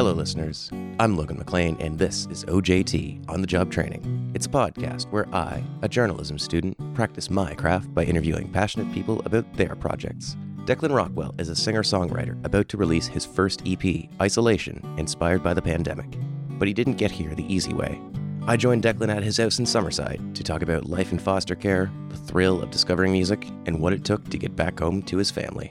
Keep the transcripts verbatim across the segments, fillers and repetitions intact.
Hello, listeners. I'm Logan McLean, and this is O J T, On the Job Training. It's a podcast where I, a journalism student, practice my craft by interviewing passionate people about their projects. Declan Rockwell is a singer-songwriter about to release his first E P, Isolation, inspired by the pandemic. But he didn't get here the easy way. I joined Declan at his house in Summerside to talk about life in foster care, the thrill of discovering music, and what it took to get back home to his family.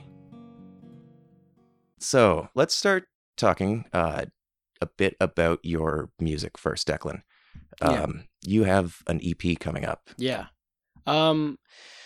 So, let's start talking uh, a bit about your music first, Declan. Um, Yeah. You have an E P coming up. Yeah. Um.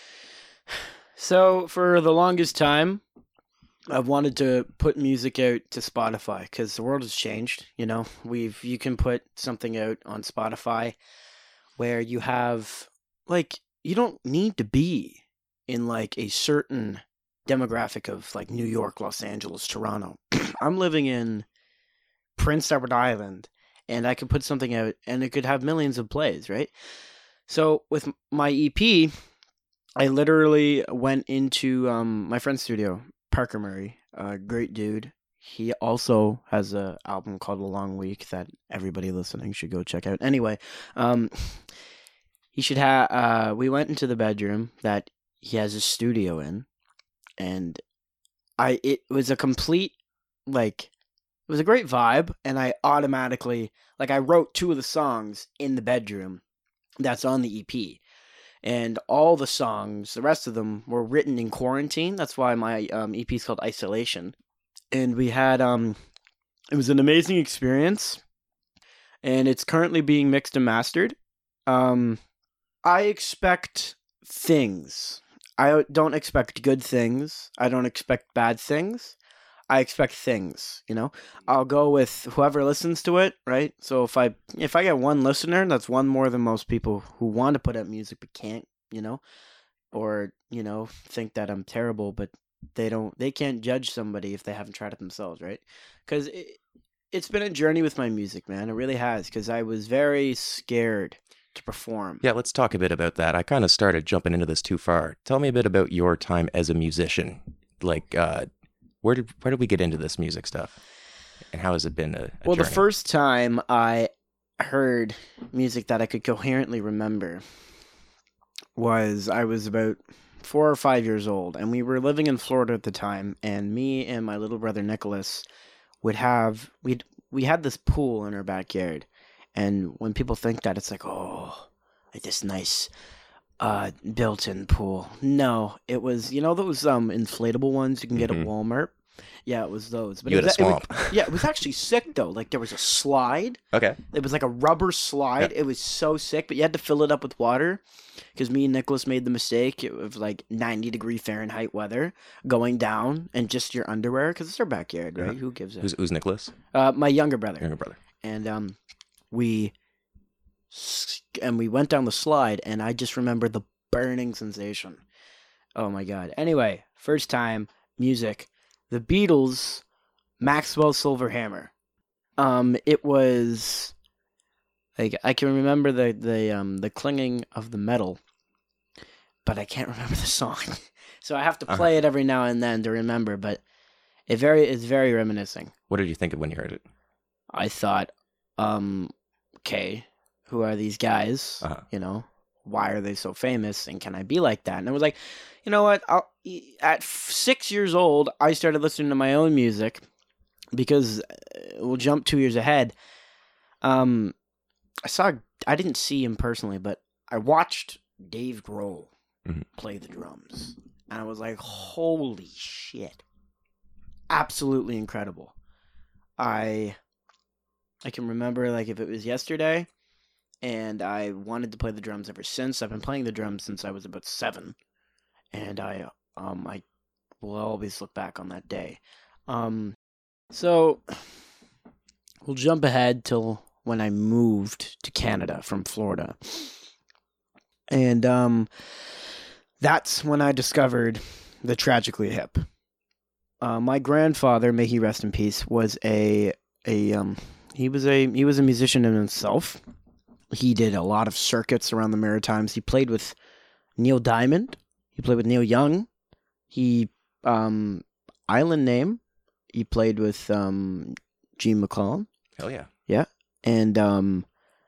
So for the longest time, I've wanted to put music out to Spotify because the world has changed. You know, we've you can put something out on Spotify where you have like you don't need to be in like a certain demographic of like New York, Los Angeles, Toronto. I'm living in Prince Edward Island, and I could put something out and it could have millions of plays, right? So with my E P, I literally went into um, my friend's studio, Parker Murray, a great dude. He also has an album called A Long Week that everybody listening should go check out. Anyway, um, he should have. Uh, we went into the bedroom that he has his studio in, and I. It was a complete like. It was a great vibe, and I automatically like I wrote two of the songs in the bedroom. That's on the E P. And all the songs, the rest of them, were written in quarantine. That's why my um, E P is called Isolation. And we had, um, it was an amazing experience. And it's currently being mixed and mastered. Um, I expect things. I don't expect good things. I don't expect bad things. I expect things, you know. I'll go with whoever listens to it, right? So if I if I get one listener, that's one more than most people who want to put out music but can't, you know, or you know think that I'm terrible, but they don't. They can't judge somebody if they haven't tried it themselves, right? Because it, it's been a journey with my music, man. It really has. Because I was very scared to perform. Yeah, let's talk a bit about that. I kind of started jumping into this too far. Tell me a bit about your time as a musician. Like, uh, where did where did we get into this music stuff? And how has it been a, a Well, journey? the first time I heard music that I could coherently remember was I was about four or five years old, and we were living in Florida at the time, and me and my little brother Nicholas would have, we'd, we had this pool in our backyard, and when people think that, it's like, oh, like this nice uh, built-in pool. No, it was, you know those um inflatable ones you can get Mhm. at Walmart? Yeah, it was those. But You it had was, a it was- swamp. yeah, it was actually sick though. Like there was a slide. Okay. It was like a rubber slide. It was so sick, but you had to fill it up with water because me and Nicholas made the mistake of like ninety degree Fahrenheit weather going down and just your underwear because it's our backyard, right? Yeah. Who gives a Who's, who's Nicholas? uh, my younger brother. Younger brother. And um, we s- and we went down the slide, and I just remember the burning sensation. Oh my god. Anyway, first time music, the Beatles, Maxwell Silver Hammer. Um, it was like I can remember the the um the clinging of the metal, but I can't remember the song. So I have to play it every now and then to remember. But it very is very reminiscing. What did you think of when you heard it? I thought, um, okay, who are these guys? Uh-huh. You know, why are they so famous? And can I be like that? And I was like, you know what? I'll, at f- six years old, I started listening to my own music because uh, we'll jump two years ahead. Um, I saw, I didn't see him personally, but I watched Dave Grohl Mhm. play the drums. And I was like, holy shit. Absolutely incredible. I I can remember like if it was yesterday, and I wanted to play the drums ever since. I've been playing the drums since I was about seven, and I um I will always look back on that day. Um, so we'll jump ahead till when I moved to Canada from Florida, and um that's when I discovered the Tragically Hip. Uh, my grandfather, may he rest in peace, was a a um he was a he was a musician in himself. He did a lot of circuits around the Maritimes. He played with Neil Diamond. He played with Neil Young. He um Island Name. He played with um Gene McClellan. Hell yeah. Yeah. And um,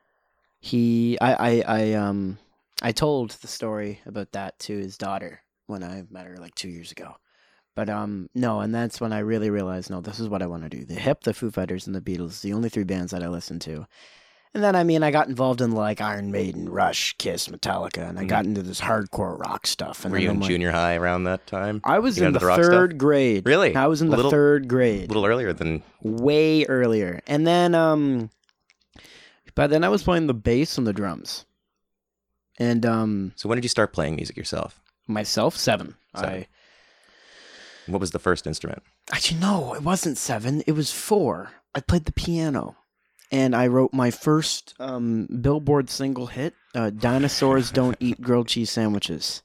he, I, I, I, um, I told the story about that to his daughter when I met her like two years ago. But um, no, and that's when I really realized, no, this is what I want to do. The Hip, the Foo Fighters, and the Beatles, the only three bands that I listen to. And then, I mean, I got involved in like Iron Maiden, Rush, Kiss, Metallica, and I mm-hmm. got into this hardcore rock stuff. And were you in like, junior high around that time? I was you in the, the third stuff? grade. Really? I was in the little, third grade. A little earlier than... Way earlier. And then, um, by then I was playing the bass and the drums. And, um... So when did you start playing music yourself? Myself? Seven. Seven. I... What was the first instrument? Actually, no, it wasn't seven. It was four. I played the piano. And I wrote my first um, Billboard single hit, uh, Dinosaurs Don't Eat Grilled Cheese Sandwiches.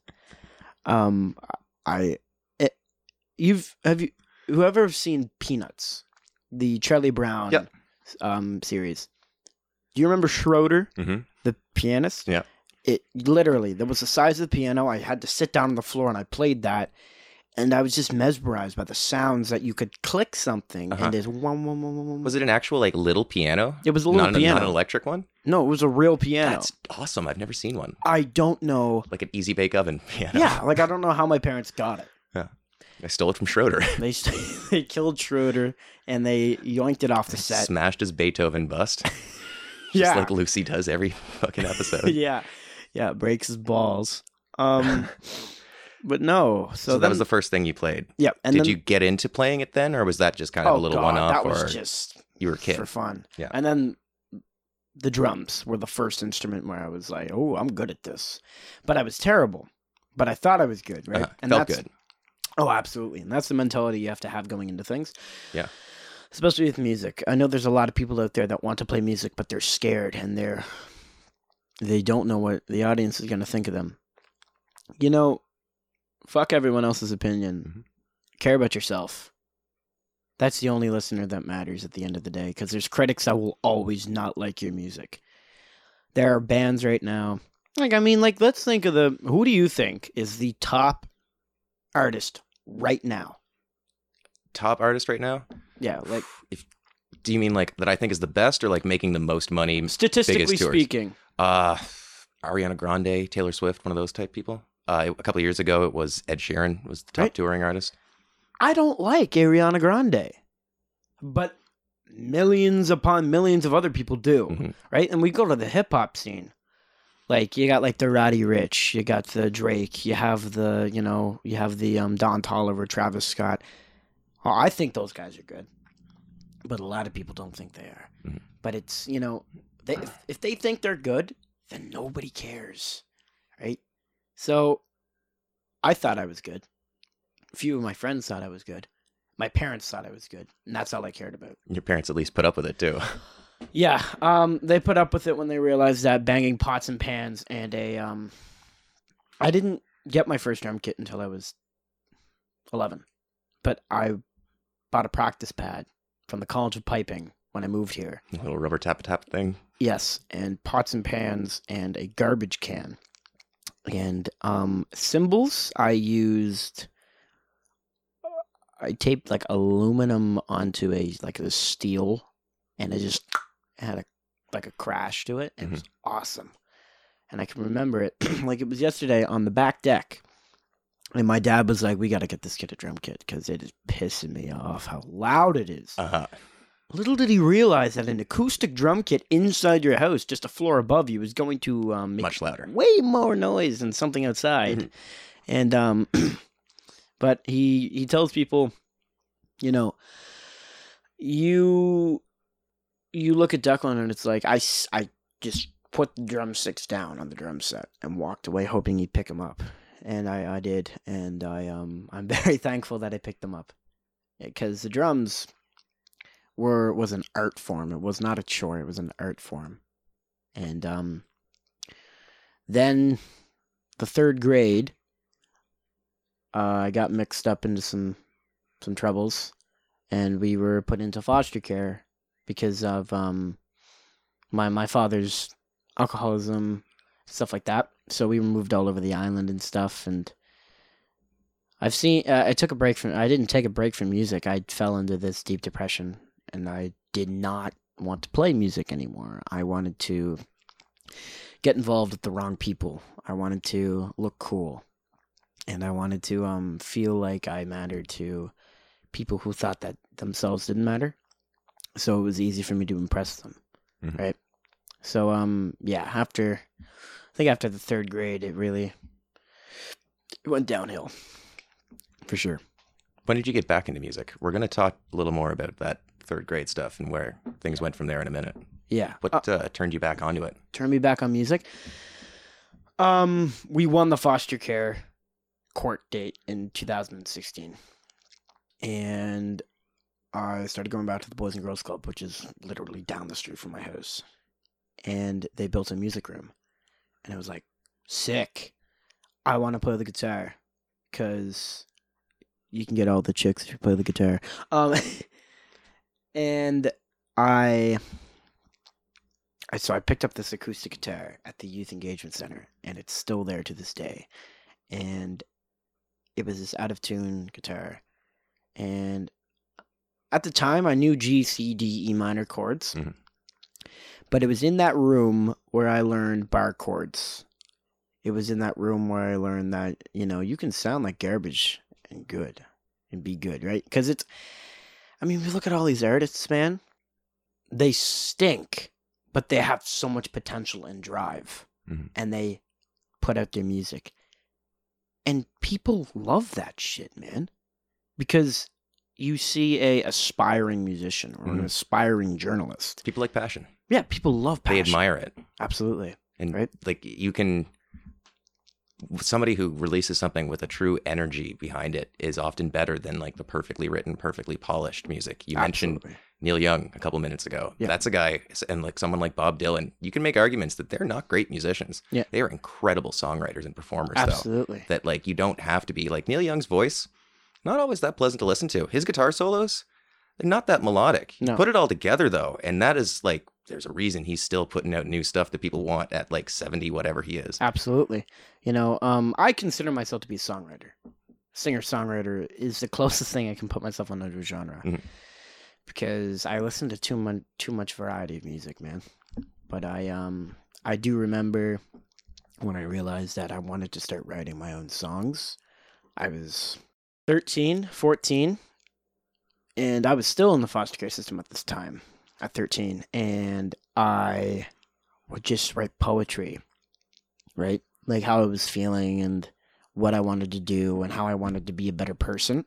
Um, I... It, you've... Have you... Whoever have seen Peanuts, the Charlie Brown yep. um, series. Do you remember Schroeder, mm-hmm. the pianist? Yeah. It literally, there was the size of the piano. I had to sit down on the floor and I played that. And I was just mesmerized by the sounds that you could click something uh-huh. and there's one, one, one, one, one. Was it an actual like little piano? It was a little not piano. Not an electric one? No, it was a real piano. That's awesome. I've never seen one. I don't know. Like an easy bake oven piano. Yeah, like I don't know how my parents got it. Yeah. I stole it from Schroeder. They they killed Schroeder and they yoinked it off the set. Smashed his Beethoven bust. Just yeah. like Lucy does every fucking episode. yeah. Yeah, breaks his balls. Um... But no, so, so then, that was the first thing you played. Yeah, and did then, you get into playing it then, or was that just kind of oh a little God, one-off? That was or just you were a kid for fun. Yeah, and then the drums were the first instrument where I was like, "Oh, I'm good at this," but I was terrible. But I thought I was good, right? Uh-huh. And felt that's, good. Oh, absolutely, and that's the mentality you have to have going into things. Yeah, especially with music. I know there's a lot of people out there that want to play music, but they're scared and they're they don't know what the audience is going to think of them. You know. Fuck everyone else's opinion. Mm-hmm. Care about yourself. That's the only listener that matters at the end of the day, because there's critics that will always not like your music. There are bands right now. Like, I mean, like, let's think of the... Who do you think is the top artist right now? Top artist right now? Yeah, like... If, do you mean, like, that I think is the best, or, like, making the most money? Statistically speaking. Uh, Ariana Grande, Taylor Swift, one of those type people. Uh, a couple of years ago, it was Ed Sheeran was the top right. touring artist. I don't like Ariana Grande, but millions upon millions of other people do, mm-hmm. right? And we go to the hip hop scene. Like, you got like the Roddy Ricch, you got the Drake, you have the, you know, you have the um, Don Toliver, Travis Scott. Oh, I think those guys are good, but a lot of people don't think they are. Mm-hmm. But it's, you know, they, if, if they think they're good, then nobody cares, right? So, I thought I was good. A few of my friends thought I was good. My parents thought I was good, and that's all I cared about. Your parents at least put up with it, too. Yeah, um, they put up with it when they realized that banging pots and pans and a... Um, I didn't get my first drum kit until I was eleven, but I bought a practice pad from the College of Piping when I moved here. A little rubber tap-a-tap thing? Yes, and pots and pans and a garbage can. And um, cymbals, I used, I taped like aluminum onto a, like a steel, and it just had a, like a crash to it. And mm-hmm. It was awesome. And I can remember it like it was yesterday on the back deck. And my dad was like, we got to get this kid a drum kit because it is pissing me off how loud it is. Uh-huh. Little did he realize that an acoustic drum kit inside your house, just a floor above you, is going to um, make much louder, way more noise than something outside. Mm-hmm. And um, but he he tells people, you know, you you look at Declan and it's like I, I just put the drumsticks down on the drum set and walked away hoping he'd pick them up, and I, I did, and I um I'm very thankful that I picked them up because the drums. Were was an art form. It was not a chore. It was an art form. And um, then the third grade, uh, I got mixed up into some some troubles, and we were put into foster care because of um, my my father's alcoholism, stuff like that. So we were moved all over the island and stuff. And I've seen. Uh, I took a break from. I didn't take a break from music. I fell into this deep depression. and I did not want to play music anymore. I wanted to get involved with the wrong people. I wanted to look cool, and I wanted to um feel like I mattered to people who thought that themselves didn't matter. So it was easy for me to impress them, mm-hmm. right? So um yeah, after I think after the third grade, it really it went downhill for sure. When did you get back into music? We're going to talk a little more about that third grade stuff and where things went from there in a minute. Yeah. What uh, turned you back onto it? Turned me back on music? Um, we won the foster care court date in two thousand sixteen. And I started going back to the Boys and Girls Club, which is literally down the street from my house. And they built a music room. And I was like, sick. I want to play the guitar. Because you can get all the chicks if you play the guitar. Um, and I, I, so I picked up this acoustic guitar at the Youth Engagement Center, and it's still there to this day. And it was this out of tune guitar. And at the time, I knew G, C, D, E minor chords. Mm-hmm. But it was in that room where I learned bar chords. It was in that room where I learned that, you know, you can sound like garbage and good and be good, right? Because it's, I mean, we look at all these artists, man. They stink, but they have so much potential and drive. Mm-hmm. And they put out their music. And people love that shit, man. Because you see a aspiring musician or mm-hmm. an aspiring journalist. People like passion. Yeah, people love passion. They admire it. Absolutely. And right? Like you can, somebody who releases something with a true energy behind it is often better than like the perfectly written, perfectly polished music. You Absolutely. mentioned Neil Young a couple minutes ago. Yeah. That's a guy, and like someone like Bob Dylan, you can make arguments that they're not great musicians. Yeah. They are incredible songwriters and performers. Absolutely. Though, that like you don't have to be like Neil Young's voice. Not always that pleasant to listen to. His guitar solos, they're not that melodic. No. You put it all together though, and that is like, there's a reason he's still putting out new stuff that people want at like seventy, whatever he is. Absolutely. You know, um, I consider myself to be a songwriter. Singer-songwriter is the closest thing I can put myself on under a genre. Mm-hmm. Because I listen to too much, too much variety of music, man. But I, um, I do remember when I realized that I wanted to start writing my own songs. I was thirteen, fourteen, and I was still in the foster care system at this time, at thirteen, and I would just write poetry, right? Like how I was feeling and what I wanted to do and how I wanted to be a better person.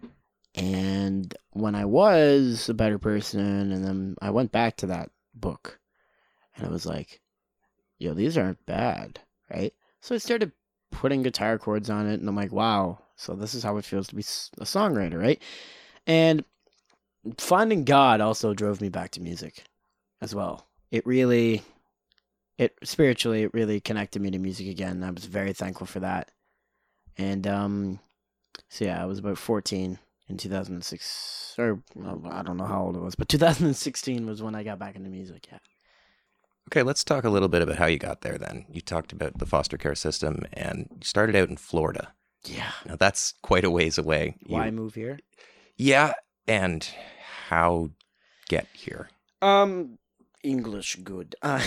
And when I was a better person, and then I went back to that book, and I was like, yo, these aren't bad, right? So I started putting guitar chords on it, and I'm like, wow, so this is how it feels to be a songwriter, right? And finding God also drove me back to music as well. It really, it spiritually, it really connected me to music again. I was very thankful for that. And um, so yeah, I was about fourteen in two thousand six, or well, I don't know how old it was, but two thousand sixteen was when I got back into music, yeah. Okay, let's talk a little bit about how you got there then. You talked about the foster care system, and you started out in Florida. Yeah. Now, that's quite a ways away. Why you, move here? Yeah, and how get here? Um, English good. Uh,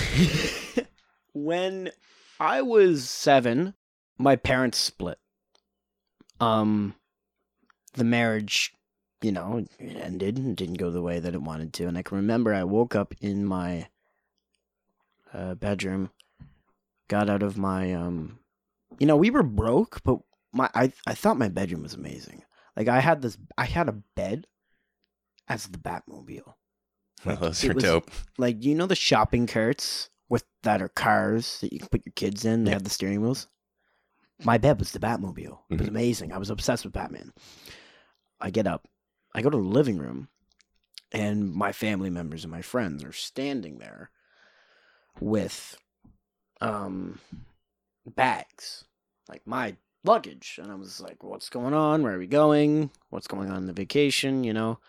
when I was seven, my parents split. Um, the marriage, you know, it ended and didn't go the way that it wanted to. And I can remember I woke up in my uh, bedroom, got out of my, um, you know, we were broke, but my I, I thought my bedroom was amazing. Like I had this, I had a bed as the Batmobile. Like, oh, those are dope. Like, you know the shopping carts with that are cars that you can put your kids in? They yeah. have the steering wheels. My bed was the Batmobile. It was mm-hmm. amazing. I was obsessed with Batman. I get up. I go to the living room, and my family members and my friends are standing there with um bags, like my luggage. And I was like, what's going on? Where are we going? What's going on in the vacation, you know?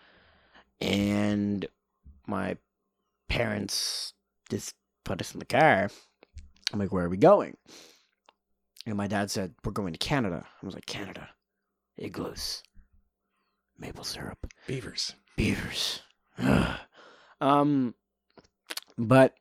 And my parents just put us in the car. I'm like, where are we going? And my dad said, we're going to Canada. I was like, Canada. Igloos. Maple syrup. Beavers. Beavers. um, but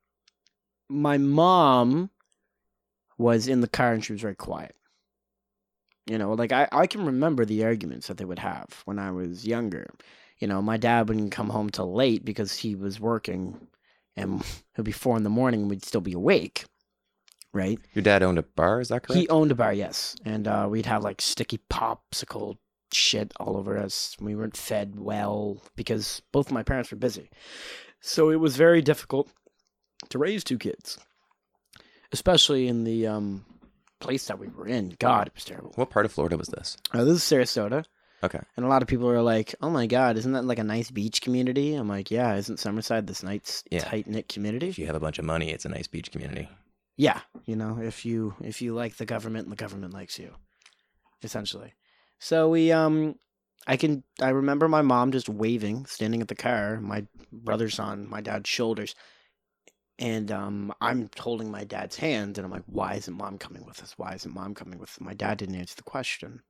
my mom was in the car and she was very quiet. You know, like I, I can remember the arguments that they would have when I was younger. You know, my dad wouldn't come home till late because he was working, and it'd be four in the morning and we'd still be awake, right? Your dad owned a bar, is that correct? He owned a bar, yes. And uh, we'd have like sticky popsicle shit all over us. We weren't fed well because both of my parents were busy. So it was very difficult to raise two kids, especially in the um, place that we were in. God, it was terrible. What part of Florida was this? Uh, this is Sarasota. Okay. And a lot of people are like, oh my God, isn't that like a nice beach community? I'm like, yeah, isn't Summerside this nice, Yeah. tight-knit community? If you have a bunch of money, it's a nice beach community. Yeah, you know, if you if you like the government and the government likes you, essentially. So we, um, I can, I remember my mom just waving, standing at the car, my brother's on my dad's shoulders, and um, I'm holding my dad's hand, and I'm like, why isn't mom coming with us? Why isn't mom coming with us? My dad didn't answer the question.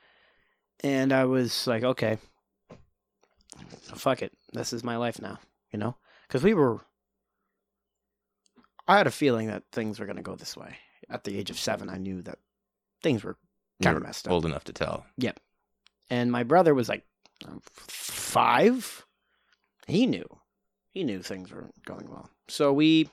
And I was like, okay, fuck it. This is my life now, you know? Because we were, I had a feeling that things were going to go this way. At the age of seven, I knew that things were kind of messed up. Old enough to tell. Yep. And my brother was like um, five. He knew. He knew things weren't going well. So we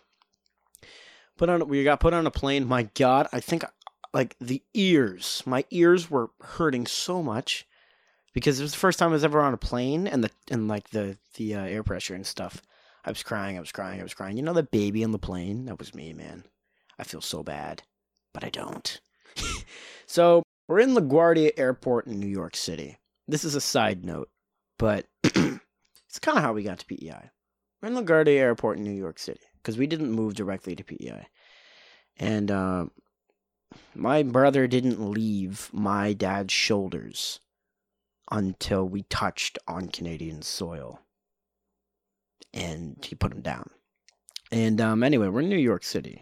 put on, we got put on a plane. My God, I think like the ears, my ears were hurting so much because it was the first time I was ever on a plane, and the and like the the uh, air pressure and stuff. I was crying, I was crying, I was crying. You know the baby on the plane? That was me, man. I feel so bad, but I don't. So we're in LaGuardia Airport in New York City. This is a side note, but it's kind of how we got to P E I. We're in LaGuardia Airport in New York City because we didn't move directly to P E I. And uh, my brother didn't leave my dad's shoulders until we touched on Canadian soil. And he put him down. And um, anyway, we're in New York City.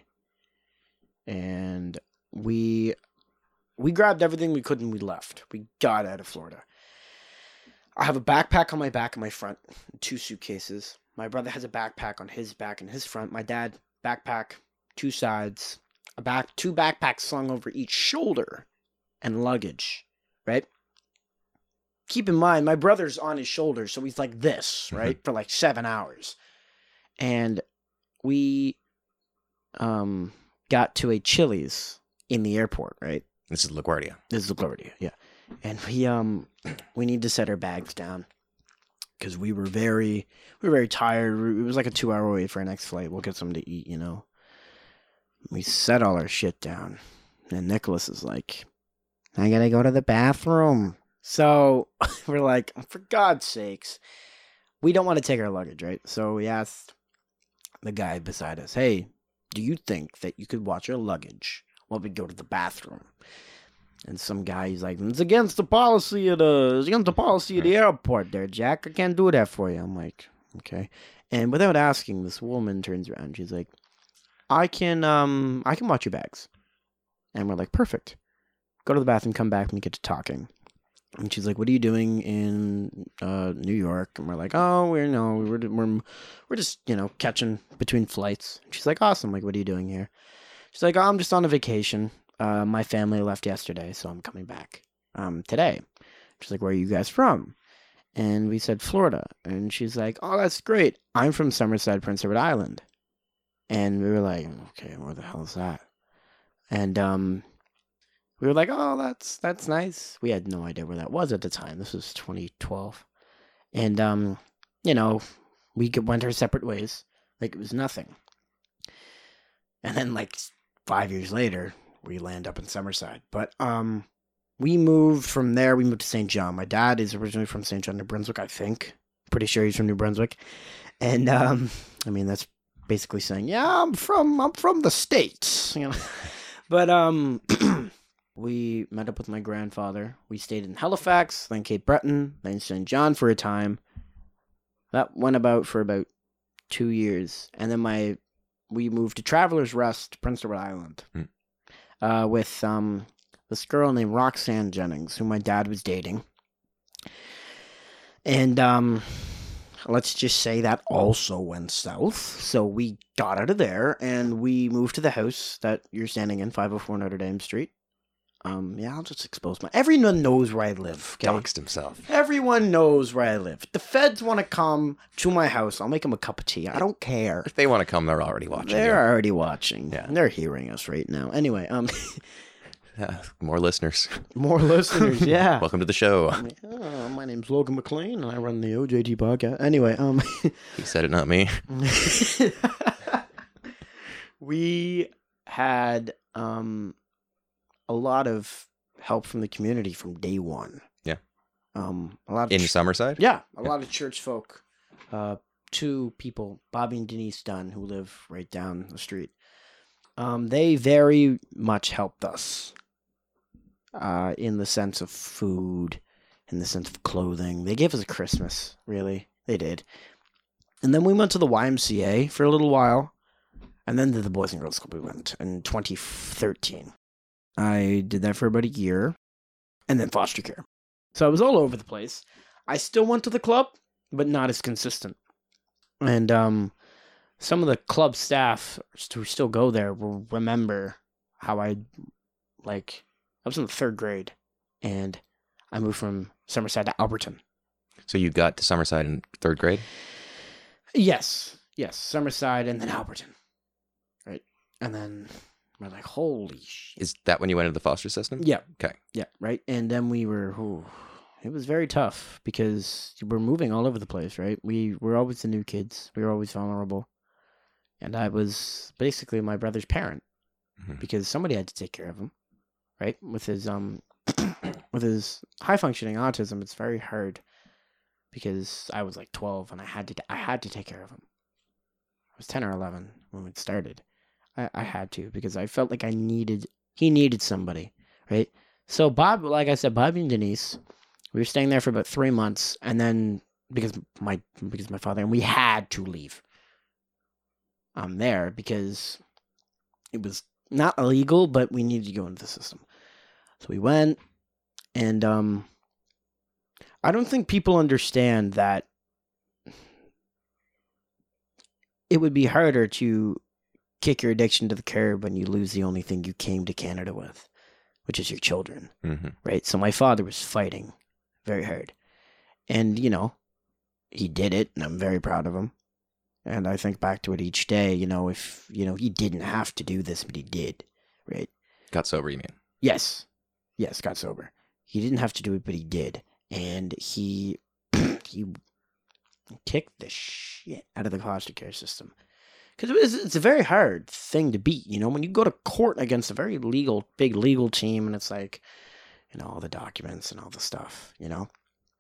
And we we grabbed everything we could and we left. We got out of Florida. I have a backpack on my back and my front, two suitcases. My brother has a backpack on his back and his front. My dad, backpack, two sides, a back, two backpacks slung over each shoulder, and luggage, right? Keep in mind, my brother's on his shoulders, so he's like this, right, mm-hmm. for like seven hours. And we um, got to a Chili's in the airport, right? This is LaGuardia. This is LaGuardia, yeah. And we um we need to set our bags down because we were very we were very tired. It was like a two hour wait for our next flight. We'll get something to eat, you know. We set all our shit down, and Nicholas is like, "I gotta go to the bathroom." So we're like, for God's sakes, we don't want to take our luggage, right? So we asked the guy beside us, "Hey, do you think that you could watch our luggage while we go to the bathroom?" And some guy, he's like, "It's against the policy of the, it's against the policy of the airport there, Jack. I can't do that for you." I'm like, okay. And without asking, this woman turns around. She's like, I can, um, I can watch your bags. And we're like, perfect. Go to the bathroom, come back, and we get to talking. And she's like, "What are you doing in uh, New York?" And we're like, "Oh, we're no, we're we're we're just you know catching between flights." And she's like, "Awesome. Like, what are you doing here?" She's like, "Oh, I'm just on a vacation. Uh, my family left yesterday, so I'm coming back um today." She's like, "Where are you guys from?" And we said, "Florida." And she's like, "Oh, that's great. I'm from Summerside, Prince Edward Island." And we were like, "Okay, where the hell is that?" And um. We were like, "Oh, that's that's nice." We had no idea where that was at the time. This was twenty twelve. And, um, you know, we went our separate ways. Like, it was nothing. And then, like, five years later, we land up in Summerside. But um, we moved from there. We moved to Saint John. My dad is originally from Saint John, New Brunswick, I think. Pretty sure he's from New Brunswick. And, um, I mean, that's basically saying, yeah, I'm from, I'm from the States. You know? But, um... we met up with my grandfather. We stayed in Halifax, then Cape Breton, then Saint John for a time. That went about for about two years. And then my we moved to Travelers Rest, Prince Edward Island, mm. uh, with um, this girl named Roxanne Jennings, who my dad was dating. And um, let's just say that also went south. So we got out of there and we moved to the house that you're standing in, five oh four Notre Dame Street. Um, yeah, I'll just expose my... Everyone knows where I live, okay? Doxed himself. Everyone knows where I live. If the feds want to come to my house, I'll make them a cup of tea. I don't care. If they want to come, they're already watching. They're you. already watching. Yeah. They're hearing us right now. Anyway, um... Yeah, more listeners. More listeners, yeah. Welcome to the show. Oh, my name's Logan McLean, and I run the O J T podcast. Anyway, um... He said it, not me. We had, um... a lot of help from the community from day one. Yeah. Um, a lot of In ch- Summerside? Yeah, a lot of church folk. Uh, two people, Bobby and Denise Dunn, who live right down the street. Um, they very much helped us. Uh, in the sense of food, in the sense of clothing. They gave us a Christmas, really. They did. And then we went to the Y M C A for a little while. And then to the Boys and Girls Club we went in twenty thirteen. I did that for about a year, and then foster care. So I was all over the place. I still went to the club, but not as consistent. And um, some of the club staff who still go there will remember how I, like, I was in the third grade, and I moved from Summerside to Alberton. So you got to Summerside in third grade? Yes, yes, Summerside and then Alberton, right? And then... we're like, holy shit. Is that when you went into the foster system? Yeah. Okay. Yeah, right? And then we were, ooh, it was very tough because we're moving all over the place, right? We were always the new kids. We were always vulnerable. And I was basically my brother's parent mm-hmm. because somebody had to take care of him, right? With his, um, with his high-functioning autism, it's very hard because I was like twelve and I had to, I had to take care of him. I was ten or eleven when it started. I, I had to because I felt like I needed, he needed somebody, right? So Bob, like I said, Bobby and Denise, we were staying there for about three months, and then because my because my father and we had to leave. Um, there because it was not illegal, but we needed to go into the system. So we went, and um, I don't think people understand that it would be harder to kick your addiction to the curb when you lose the only thing you came to Canada with, which is your children, mm-hmm. right? So my father was fighting very hard. And, you know, he did it, and I'm very proud of him. And I think back to it each day, you know, if, you know, he didn't have to do this, but he did, right? Got sober, you mean? Yes. Yes, got sober. He didn't have to do it, but he did. And he, he kicked the shit out of the foster care system. Because it was, it's a very hard thing to beat, you know, when you go to court against a very legal, big legal team, and it's like, you know, all the documents and all the stuff, you know.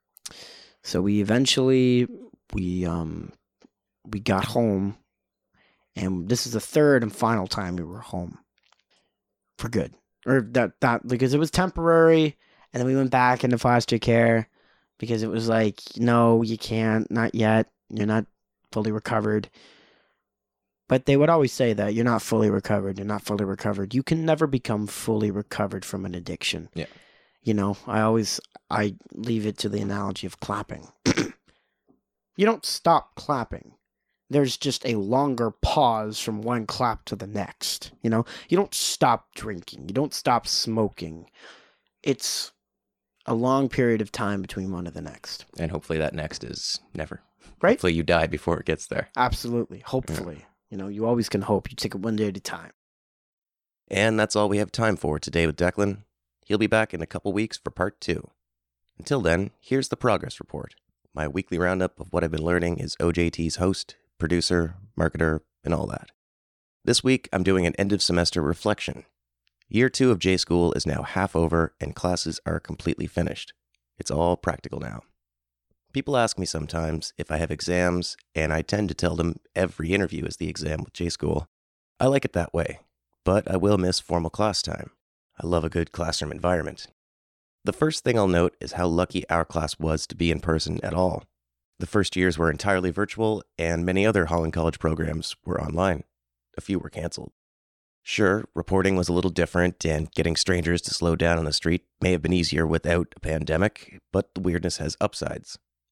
So we eventually, we, um, we got home, and this is the third and final time we were home. For good. Or that, that, because it was temporary, and then we went back into foster care, because it was like, no, you can't, not yet, you're not fully recovered. But they would always say that you're not fully recovered. You're not fully recovered. You can never become fully recovered from an addiction. Yeah. You know, I always, I leave it to the analogy of clapping. You don't stop clapping. There's just a longer pause from one clap to the next. You know, you don't stop drinking. You don't stop smoking. It's a long period of time between one to the next. And hopefully that next is never. Right? Hopefully you die before it gets there. Absolutely. Hopefully. Yeah. You know, you always can hope. You take it one day at a time. And that's all we have time for today with Declan. He'll be back in a couple weeks for part two. Until then, here's the progress report. My weekly roundup of what I've been learning as O J T's host, producer, marketer, and all that. This week, I'm doing an end-of-semester reflection. Year two of J-School is now half over, and classes are completely finished. It's all practical now. People ask me sometimes if I have exams, and I tend to tell them every interview is the exam with J-School. I like it that way, but I will miss formal class time. I love a good classroom environment. The first thing I'll note is how lucky our class was to be in person at all. The first years were entirely virtual, and many other Holland College programs were online. A few were canceled. Sure, reporting was a little different, and getting strangers to slow down on the street may have been easier without a pandemic, but the weirdness has upsides.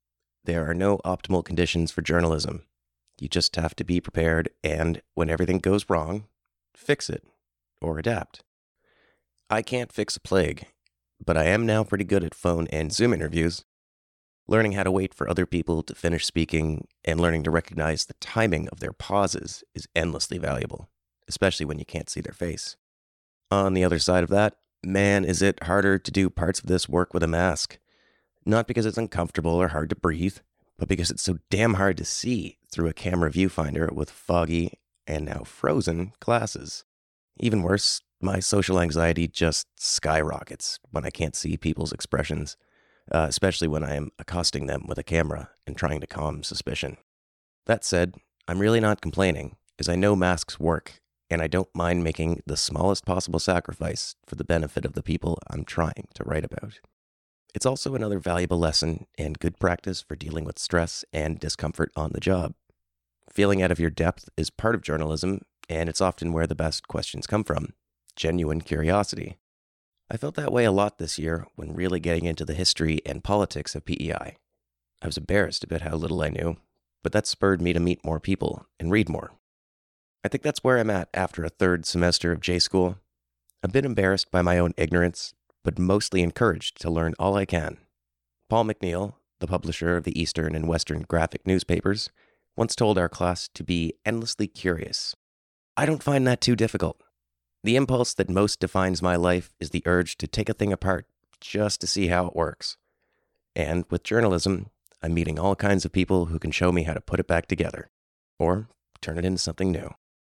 There are no optimal conditions for journalism. You just have to be prepared and, when everything goes wrong, fix it or adapt. I can't fix a plague, but I am now pretty good at phone and Zoom interviews. Learning how to wait for other people to finish speaking and learning to recognize the timing of their pauses is endlessly valuable, especially when you can't see their face. On the other side of that, man, is it harder to do parts of this work with a mask. Not because it's uncomfortable or hard to breathe, but because it's so damn hard to see through a camera viewfinder with foggy and now frozen glasses. Even worse, my social anxiety just skyrockets when I can't see people's expressions, uh, especially when I am accosting them with a camera and trying to calm suspicion. That said, I'm really not complaining, as I know masks work, and I don't mind making the smallest possible sacrifice for the benefit of the people I'm trying to write about. It's also another valuable lesson and good practice for dealing with stress and discomfort on the job. Feeling out of your depth is part of journalism, and it's often where the best questions come from. Genuine curiosity. I felt that way a lot this year when really getting into the history and politics of P E I. I was embarrassed about how little I knew, but that spurred me to meet more people and read more. I think that's where I'm at after a third semester of J-School. A bit embarrassed by my own ignorance, but mostly encouraged to learn all I can. Paul McNeil, the publisher of the Eastern and Western graphic newspapers, once told our class to be endlessly curious. I don't find that too difficult. The impulse that most defines my life is the urge to take a thing apart just to see how it works. And with journalism, I'm meeting all kinds of people who can show me how to put it back together, or turn it into something new.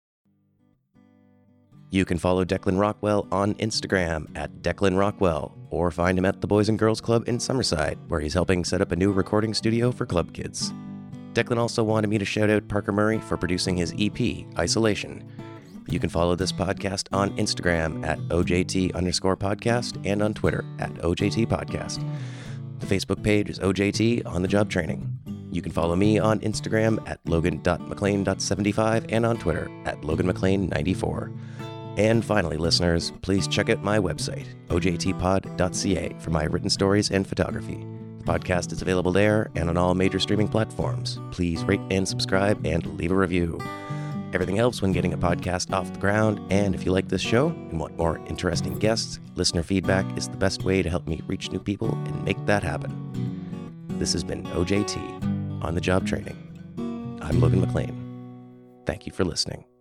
You can follow Declan Rockwell on Instagram at Declan Rockwell, or find him at the Boys and Girls Club in Summerside, where he's helping set up a new recording studio for club kids. Declan also wanted me to shout out Parker Murray for producing his E P, Isolation. You can follow this podcast on Instagram at O J T underscore podcast and on Twitter at O J T podcast. The Facebook page is O J T On The Job Training. You can follow me on Instagram at logan dot mclean dot seventy-five and on Twitter at logan mclean ninety-four. And finally, listeners, please check out my website, O J T pod dot c a, for my written stories and photography. The podcast is available there and on all major streaming platforms. Please rate and subscribe and leave a review. Everything helps when getting a podcast off the ground, and if you like this show and want more interesting guests, listener feedback is the best way to help me reach new people and make that happen. This has been O J T, On The Job Training. I'm Logan McLean. Thank you for listening.